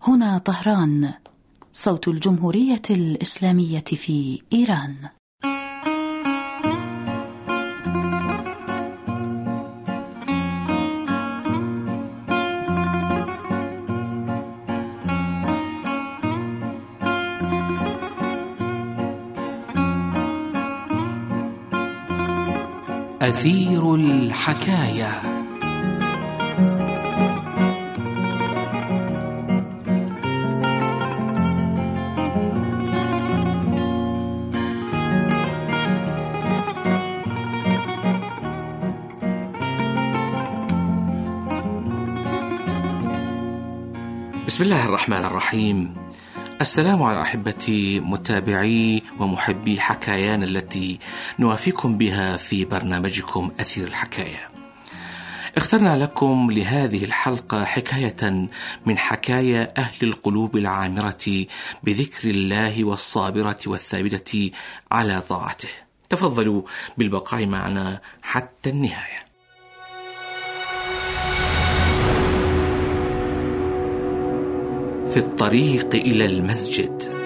هنا طهران، صوت الجمهورية الإسلامية في إيران. أثير الحكاية. بسم الله الرحمن الرحيم. السلام على أحبتي متابعي ومحبي حكايانا التي نوافيكم بها في برنامجكم أثير الحكاية. اخترنا لكم لهذه الحلقة حكاية من حكايا أهل القلوب العامرة بذكر الله والصابرة والثابتة على طاعته. تفضلوا بالبقاء معنا حتى النهاية. في الطريق إلى المسجد.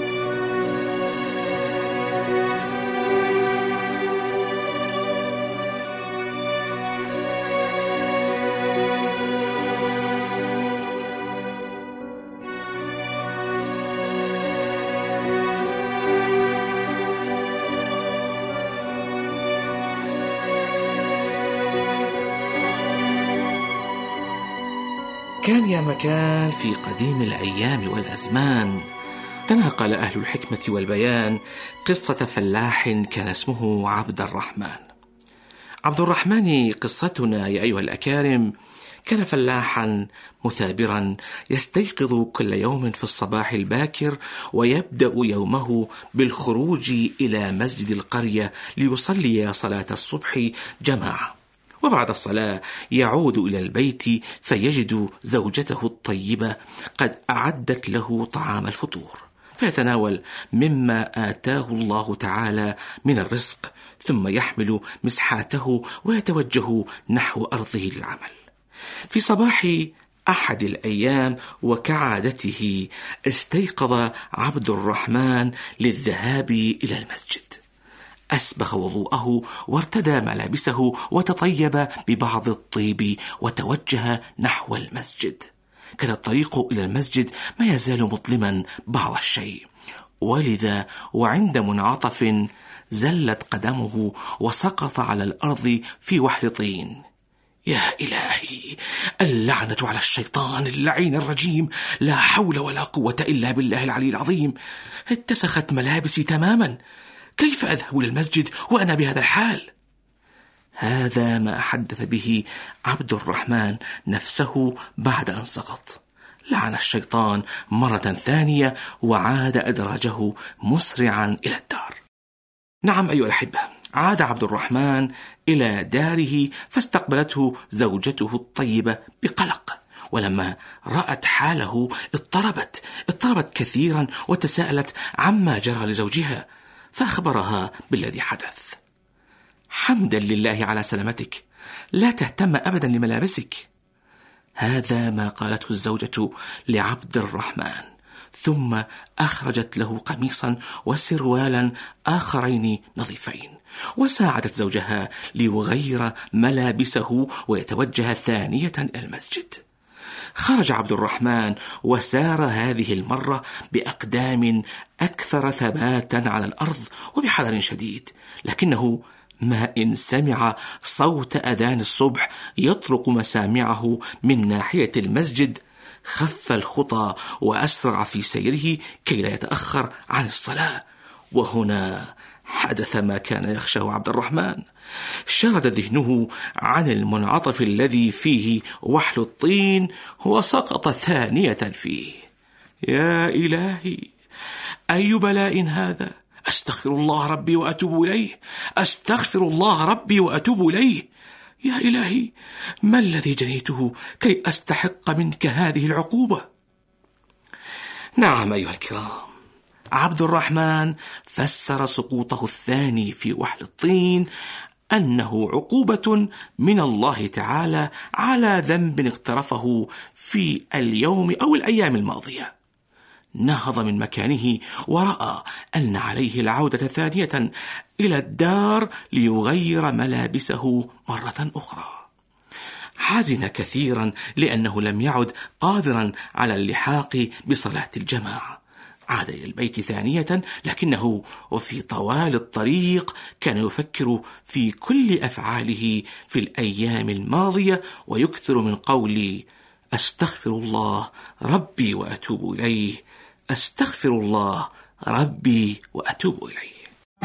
كان يا مكان في قديم الأيام والأزمان تناقل أهل الحكمة والبيان قصة فلاح كان اسمه عبد الرحمن. عبد الرحمن قصتنا يا أيها الأكارم كان فلاحا مثابرا يستيقظ كل يوم في الصباح الباكر ويبدأ يومه بالخروج إلى مسجد القرية ليصلي صلاة الصبح جماعة، وبعد الصلاة يعود إلى البيت فيجد زوجته الطيبة قد أعدت له طعام الفطور، فيتناول مما آتاه الله تعالى من الرزق، ثم يحمل مسحاته ويتوجه نحو أرضه للعمل. في صباح أحد الأيام وكعادته استيقظ عبد الرحمن للذهاب إلى المسجد. أسبغ وضوءه وارتدى ملابسه وتطيب ببعض الطيب وتوجه نحو المسجد. كان الطريق إلى المسجد ما يزال مظلما بعض الشيء، ولذا وعند منعطف زلت قدمه وسقط على الأرض في وحل طين. يا إلهي، اللعنة على الشيطان اللعين الرجيم، لا حول ولا قوة إلا بالله العلي العظيم. اتسخت ملابسي تماما، كيف أذهب للمسجد وأنا بهذا الحال؟ هذا ما حدث به عبد الرحمن نفسه بعد أن سقط. لعن الشيطان مرة ثانية وعاد أدراجه مسرعا إلى الدار. نعم أيها الأحبة، عاد عبد الرحمن إلى داره فاستقبلته زوجته الطيبة بقلق، ولما رأت حاله اضطربت كثيرا وتساءلت عما جرى لزوجها، فأخبرها بالذي حدث. حمدا لله على سلامتك، لا تهتم أبدا لملابسك. هذا ما قالته الزوجة لعبد الرحمن، ثم أخرجت له قميصا وسروالا آخرين نظيفين، وساعدت زوجها ليغير ملابسه ويتوجه ثانية إلى المسجد. خرج عبد الرحمن وسار هذه المرة بأقدام أكثر ثباتا على الأرض وبحذر شديد، لكنه ما إن سمع صوت أذان الصبح يطرق مسامعه من ناحية المسجد خف الخطى وأسرع في سيره كي لا يتأخر عن الصلاة. وهنا حدث ما كان يخشاه عبد الرحمن. شرد ذهنه عن المنعطف الذي فيه وحل الطين وسقط ثانية فيه. يا إلهي، أي بلاء هذا؟ أستغفر الله ربي وأتوب إليه، أستغفر الله ربي وأتوب إليه. يا إلهي، ما الذي جنيته كي أستحق منك هذه العقوبة؟ نعم أيها الكرام، عبد الرحمن فسر سقوطه الثاني في وحل الطين أنه عقوبة من الله تعالى على ذنب اقترفه في اليوم أو الأيام الماضية. نهض من مكانه ورأى أن عليه العودة ثانية إلى الدار ليغير ملابسه مرة أخرى. حزن كثيرا لأنه لم يعد قادرا على اللحاق بصلاة الجماعة. عاد إلى البيت ثانية، لكنه وفي طوال الطريق كان يفكر في كل أفعاله في الأيام الماضية، ويكثر من قول أستغفر الله ربي وأتوب إليه، أستغفر الله ربي وأتوب إليه.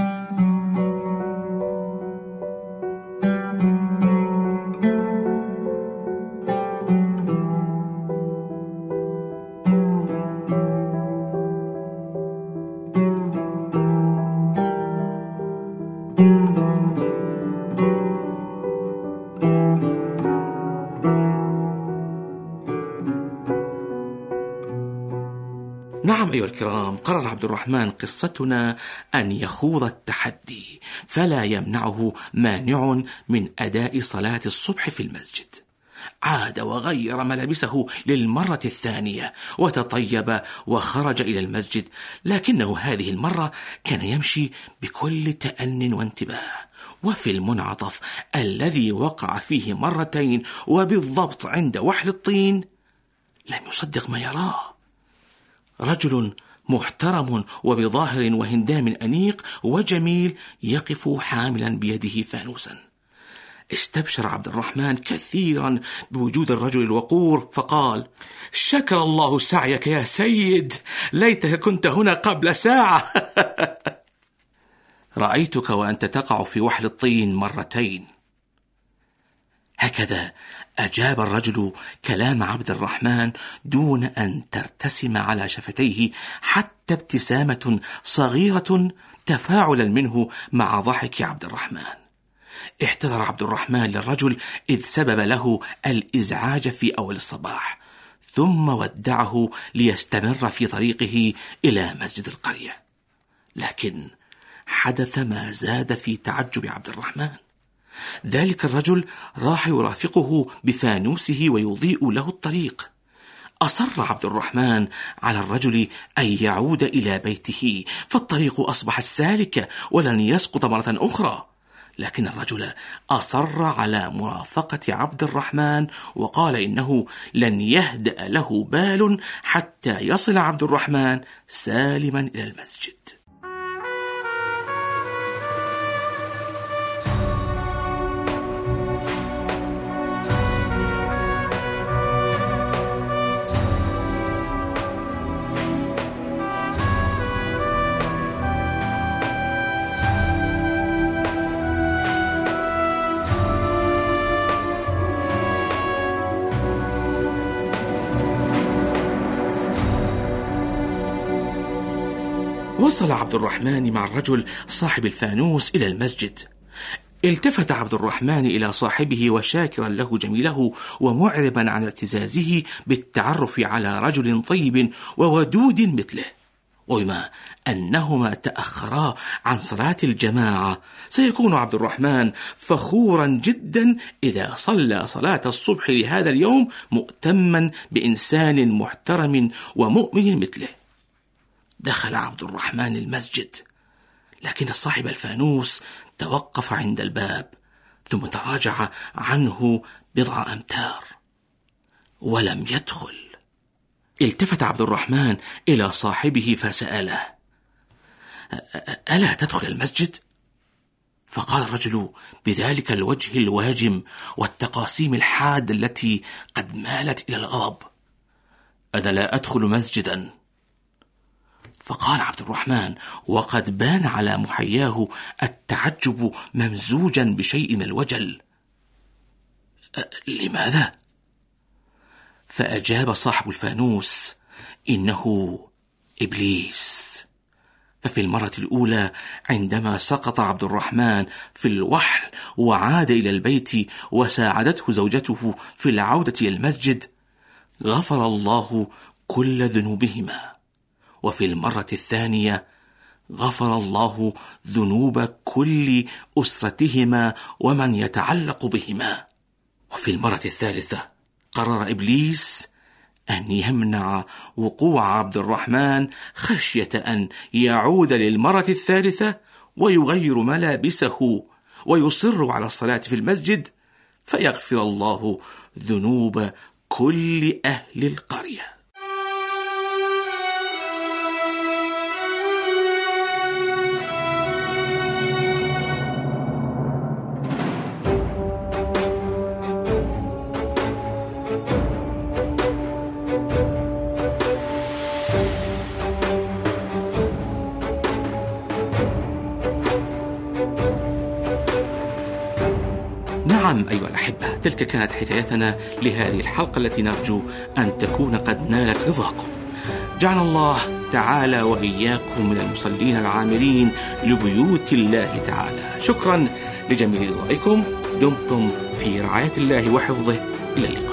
نعم أيها الكرام، قرر عبد الرحمن قصتنا أن يخوض التحدي، فلا يمنعه مانع من أداء صلاة الصبح في المسجد. عاد وغير ملابسه للمرة الثانية وتطيب وخرج إلى المسجد، لكنه هذه المرة كان يمشي بكل تأن وانتباه. وفي المنعطف الذي وقع فيه مرتين وبالضبط عند وحل الطين لم يصدق ما يراه. رجل محترم وبظاهر وهندام أنيق وجميل يقف حاملا بيده فانوسا. استبشر عبد الرحمن كثيرا بوجود الرجل الوقور، فقال: شكر الله سعيك يا سيد، ليتك كنت هنا قبل ساعة. رأيتك وأنت تقع في وحل الطين مرتين. هكذا أجاب الرجل كلام عبد الرحمن دون أن ترتسم على شفتيه حتى ابتسامة صغيرة تفاعلا منه مع ضحك عبد الرحمن. اعتذر عبد الرحمن للرجل إذ سبب له الإزعاج في أول الصباح، ثم ودعه ليستمر في طريقه إلى مسجد القرية. لكن حدث ما زاد في تعجب عبد الرحمن. ذلك الرجل راح يرافقه بفانوسه ويضيء له الطريق. أصر عبد الرحمن على الرجل أن يعود إلى بيته، فالطريق أصبحت سالكة ولن يسقط مرة أخرى. لكن الرجل أصر على مرافقة عبد الرحمن وقال إنه لن يهدأ له بال حتى يصل عبد الرحمن سالما إلى المسجد. وصل عبد الرحمن مع الرجل صاحب الفانوس إلى المسجد. التفت عبد الرحمن إلى صاحبه وشاكرا له جميله ومعربا عن اعتزازه بالتعرف على رجل طيب وودود مثله. وبما أنهما تأخرا عن صلاة الجماعة، سيكون عبد الرحمن فخورا جدا إذا صلى صلاة الصبح لهذا اليوم مؤتما بإنسان محترم ومؤمن مثله. دخل عبد الرحمن المسجد، لكن صاحب الفانوس توقف عند الباب ثم تراجع عنه بضع أمتار ولم يدخل. التفت عبد الرحمن إلى صاحبه فسأله: ألا تدخل المسجد؟ فقال الرجل بذلك الوجه الواجم والتقاسيم الحادة التي قد مالت إلى الغضب: أنا لا أدخل مسجدا. فقال عبد الرحمن وقد بان على محياه التعجب ممزوجا بشيء من الوجل: لماذا؟ فأجاب صاحب الفانوس: إنه إبليس. ففي المرة الأولى عندما سقط عبد الرحمن في الوحل وعاد إلى البيت وساعدته زوجته في العودة إلى المسجد، غفر الله كل ذنوبهما. وفي المرة الثانية غفر الله ذنوب كل أسرتهما ومن يتعلق بهما. وفي المرة الثالثة قرر إبليس أن يمنع وقوع عبد الرحمن خشية أن يعود للمرة الثالثة ويغير ملابسه ويصر على الصلاة في المسجد فيغفر الله ذنوب كل أهل القرية. نعم أيها الأحبة، تلك كانت حكايتنا لهذه الحلقة التي نرجو أن تكون قد نالت رضاكم. جعل الله تعالى وإياكم من المصلين العامرين لبيوت الله تعالى. شكرا لجميل إصغائكم، دمتم في رعاية الله وحفظه، إلى اللقاء.